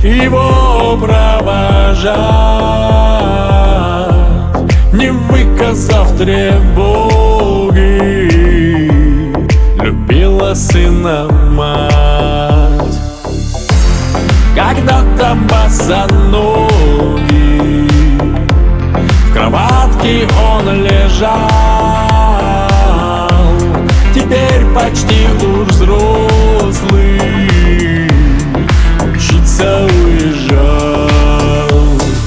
его провожать, не выказав тревоги, любила сына мать. Когда-то босоногий в кроватке он лежал, теперь почти уж взрослый, учиться уезжал.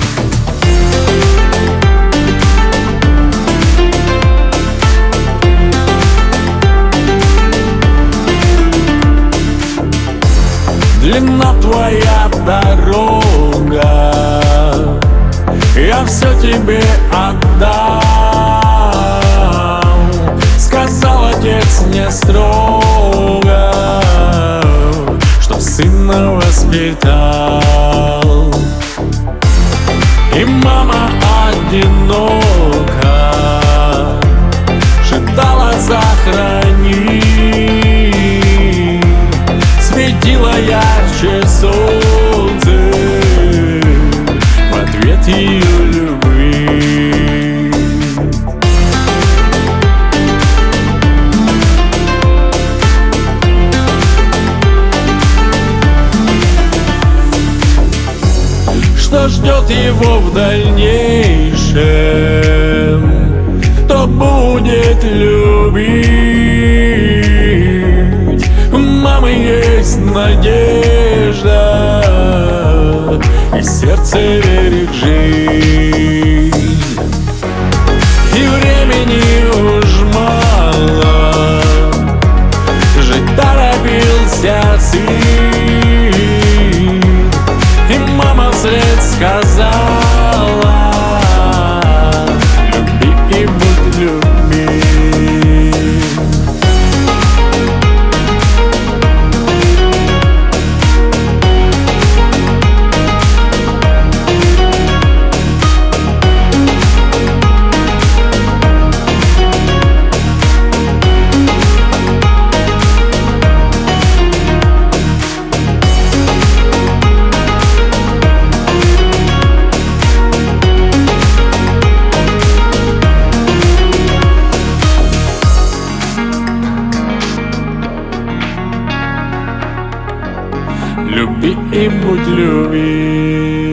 Длинна твоя дорога, я все тебе отдал, сказал отец не строго, что сына воспитал. И мама одинока ждала сохранить, светило ярче солнце в ответ ее любви. Что ждет его в дальнейшем, кто будет любить. У мамы есть надежда, и сердце верит в жизнь. И времени уж мало, жить торопился сын, и мама вслед сказала: люби и будь любим. Люби и будь любим.